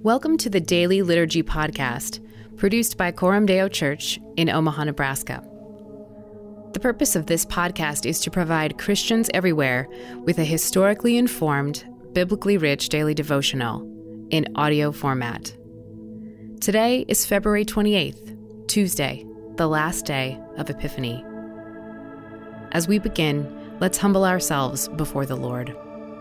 Welcome to the Daily Liturgy Podcast, produced by Coram Deo Church in Omaha, Nebraska. The purpose of this podcast is to provide Christians everywhere with a historically informed, biblically rich daily devotional in audio format. Today is February 28th, Tuesday, the last day of Epiphany. As we begin, let's humble ourselves before the Lord.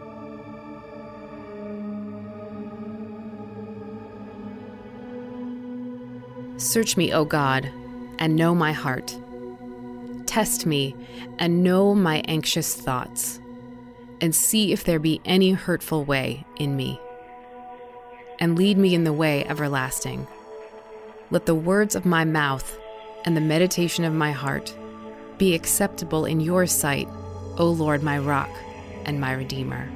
Search me, O God, and know my heart. Test me and know my anxious thoughts, and see if there be any hurtful way in me. And lead me in the way everlasting. Let the words of my mouth and the meditation of my heart be acceptable in your sight, O Lord, my rock and my redeemer.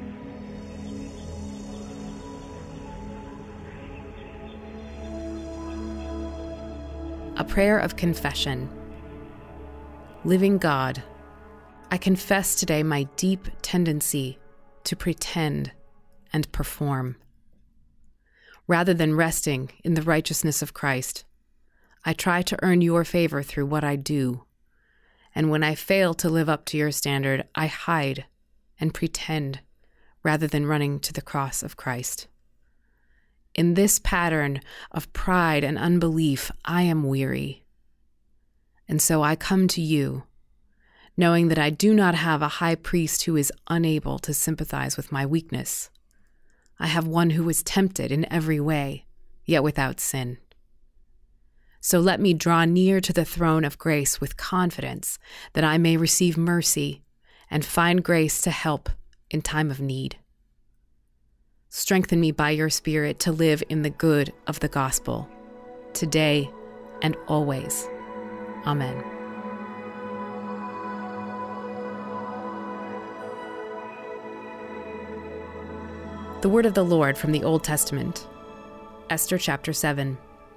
A prayer of confession. Living God, I confess today my deep tendency to pretend and perform. Rather than resting in the righteousness of Christ, I try to earn your favor through what I do. And when I fail to live up to your standard, I hide and pretend rather than running to the cross of Christ. In this pattern of pride and unbelief, I am weary. And so I come to you, knowing that I do not have a high priest who is unable to sympathize with my weakness. I have one who was tempted in every way, yet without sin. So let me draw near to the throne of grace with confidence that I may receive mercy and find grace to help in time of need. Strengthen me by your Spirit to live in the good of the gospel, today and always. Amen. The word of the Lord from the Old Testament, Esther chapter 7.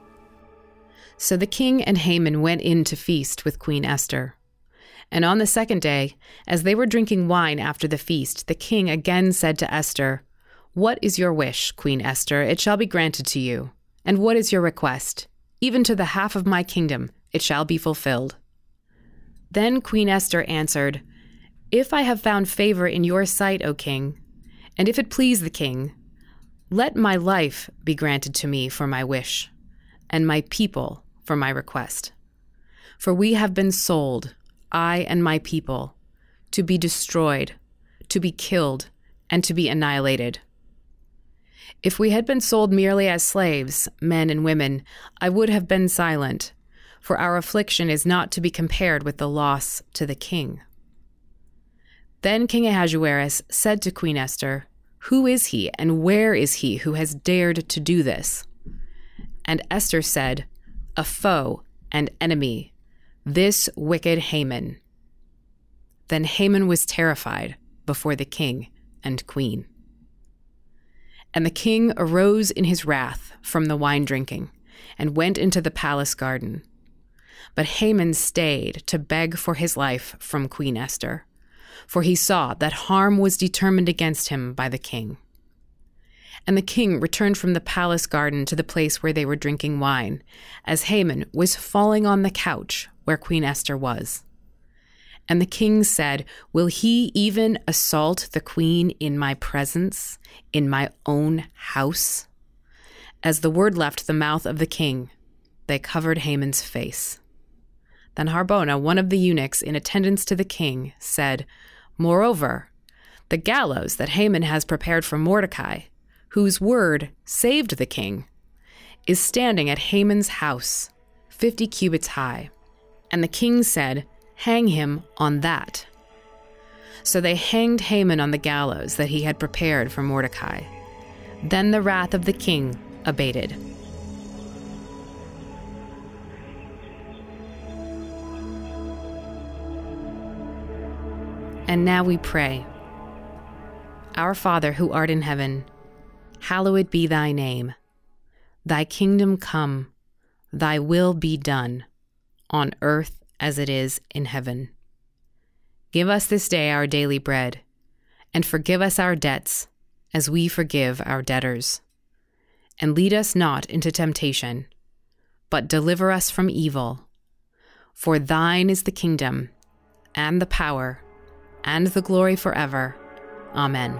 So the king and Haman went in to feast with Queen Esther. And on the second day, as they were drinking wine after the feast, the king again said to Esther, "What is your wish, Queen Esther? It shall be granted to you. And what is your request? Even to the half of my kingdom, it shall be fulfilled." Then Queen Esther answered, "If I have found favor in your sight, O king, and if it please the king, let my life be granted to me for my wish, and my people for my request. For we have been sold, I and my people, to be destroyed, to be killed, and to be annihilated. If we had been sold merely as slaves, men and women, I would have been silent, for our affliction is not to be compared with the loss to the king." Then King Ahasuerus said to Queen Esther, "Who is he, and where is he who has dared to do this?" And Esther said, "A foe and enemy, this wicked Haman." Then Haman was terrified before the king and queen. And the king arose in his wrath from the wine drinking and went into the palace garden. But Haman stayed to beg for his life from Queen Esther, for he saw that harm was determined against him by the king. And the king returned from the palace garden to the place where they were drinking wine, as Haman was falling on the couch where Queen Esther was. And the king said, "Will he even assault the queen in my presence, in my own house?" As the word left the mouth of the king, they covered Haman's face. Then Harbona, one of the eunuchs in attendance to the king, said, "Moreover, the gallows that Haman has prepared for Mordecai, whose word saved the king, is standing at Haman's house, 50 cubits high." And the king said, "Hang him on that." So they hanged Haman on the gallows that he had prepared for Mordecai. Then the wrath of the king abated. And now we pray. Our Father who art in heaven, hallowed be thy name. Thy kingdom come, thy will be done, on earth as it is in heaven. Give us this day our daily bread, and forgive us our debts, as we forgive our debtors. and lead us not into temptation, but deliver us from evil. For thine is the kingdom, and the power, and the glory forever. Amen.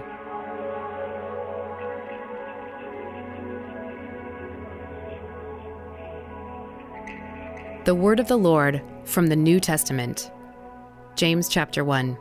The word of the Lord from the New Testament. James chapter 1.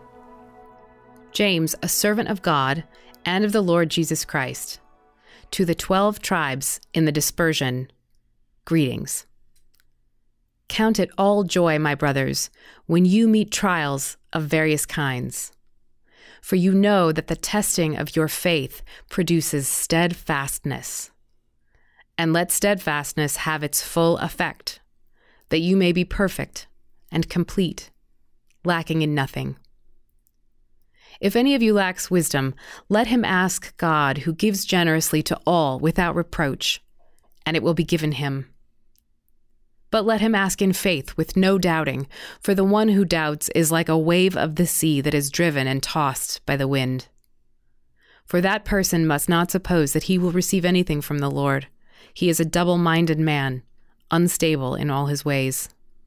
James, a servant of God and of the Lord Jesus Christ, to the 12 tribes in the dispersion, greetings. Count it all joy, my brothers, when you meet trials of various kinds. For you know that the testing of your faith produces steadfastness. And let steadfastness have its full effect, that you may be perfect and complete, lacking in nothing. If any of you lacks wisdom, let him ask God, who gives generously to all without reproach, and it will be given him. But let him ask in faith with no doubting, for the one who doubts is like a wave of the sea that is driven and tossed by the wind. For that person must not suppose that he will receive anything from the Lord. He is a double-minded man, unstable in all his ways.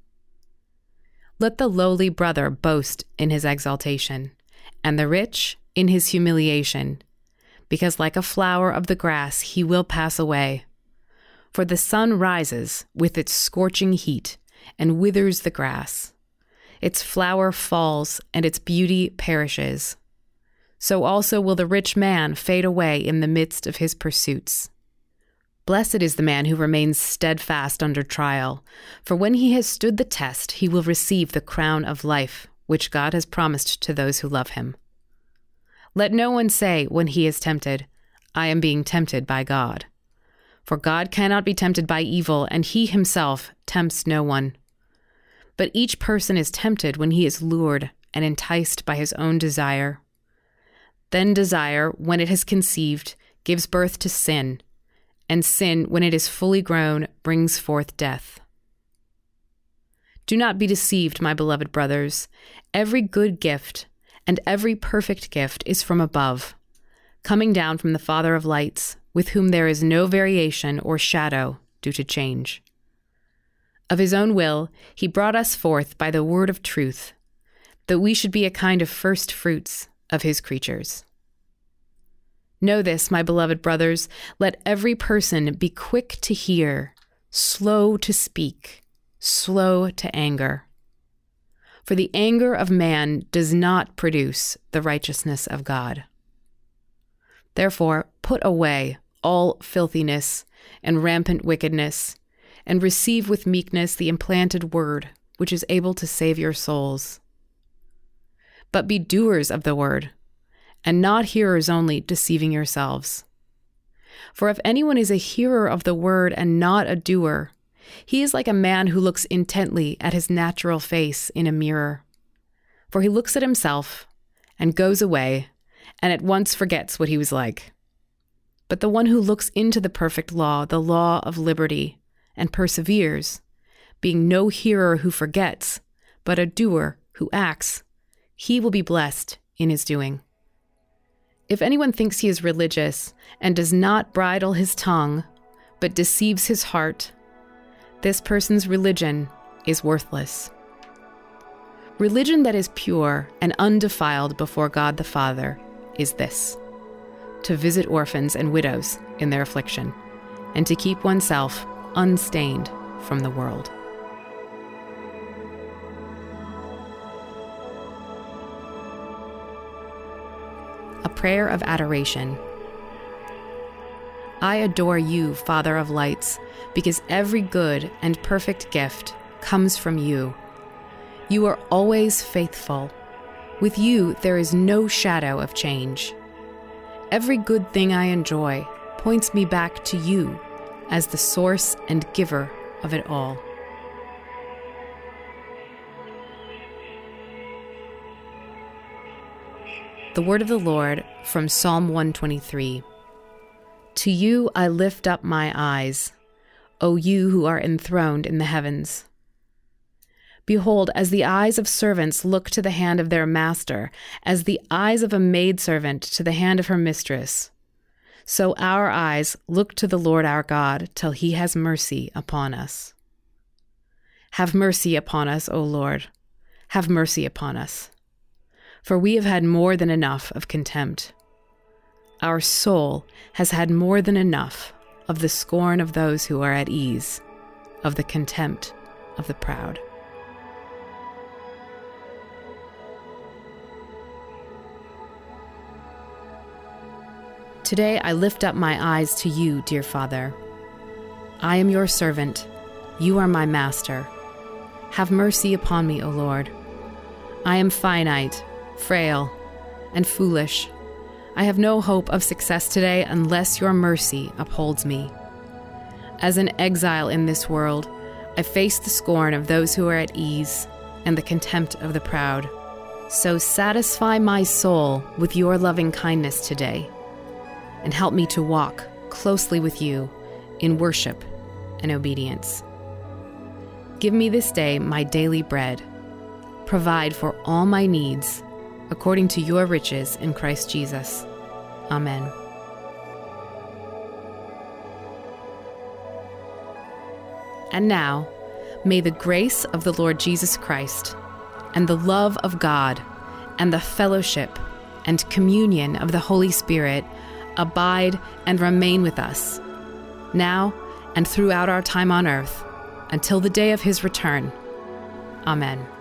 Let the lowly brother boast in his exaltation, and the rich in his humiliation, because like a flower of the grass he will pass away. For the sun rises with its scorching heat and withers the grass. Its flower falls and its beauty perishes. So also will the rich man fade away in the midst of his pursuits. Blessed is the man who remains steadfast under trial, for when he has stood the test, he will receive the crown of life, which God has promised to those who love him. Let no one say when he is tempted, I am being tempted by God. For God cannot be tempted by evil, and he himself tempts no one. But each person is tempted when he is lured and enticed by his own desire. Then desire, when it has conceived, gives birth to sin, and sin, when it is fully grown, brings forth death. Do not be deceived, my beloved brothers. Every good gift and every perfect gift is from above, coming down from the Father of lights, with whom there is no variation or shadow due to change. Of his own will, he brought us forth by the word of truth, that we should be a kind of first fruits of his creatures. Know this, my beloved brothers, let every person be quick to hear, slow to speak, slow to anger. For the anger of man does not produce the righteousness of God. Therefore, put away all filthiness and rampant wickedness, and receive with meekness the implanted word, which is able to save your souls. But be doers of the word, and not hearers only, deceiving yourselves. For if anyone is a hearer of the word and not a doer, he is like a man who looks intently at his natural face in a mirror. For he looks at himself and goes away, and at once forgets what he was like. But the one who looks into the perfect law, the law of liberty, and perseveres, being no hearer who forgets, but a doer who acts, he will be blessed in his doing. If anyone thinks he is religious and does not bridle his tongue, but deceives his heart, this person's religion is worthless. Religion that is pure and undefiled before God the Father is this: to visit orphans and widows in their affliction, and to keep oneself unstained from the world. A prayer of adoration. I adore you, Father of lights, because every good and perfect gift comes from you. You are always faithful. With you there is no shadow of change. Every good thing I enjoy points me back to you as the source and giver of it all. The word of the Lord from Psalm 123. To you I lift up my eyes, O you who are enthroned in the heavens. Behold, as the eyes of servants look to the hand of their master, as the eyes of a maidservant to the hand of her mistress, So our eyes look to the Lord our God till he has mercy upon us. Have mercy upon us, O Lord. Have mercy upon us. For we have had more than enough of contempt. Our soul has had more than enough of the scorn of those who are at ease, of the contempt of the proud. Today I lift up my eyes to you, dear Father. I am your servant. You are my master. Have mercy upon me, O Lord. I am finite, frail, and foolish. I have no hope of success today unless your mercy upholds me. As an exile in this world, I face the scorn of those who are at ease and the contempt of the proud. So satisfy my soul with your loving kindness today, and help me to walk closely with you in worship and obedience. Give me this day my daily bread. Provide for all my needs according to your riches in Christ Jesus. Amen. And now, may the grace of the Lord Jesus Christ, and the love of God, and the fellowship and communion of the Holy Spirit abide and remain with us, now and throughout our time on earth, until the day of his return. Amen.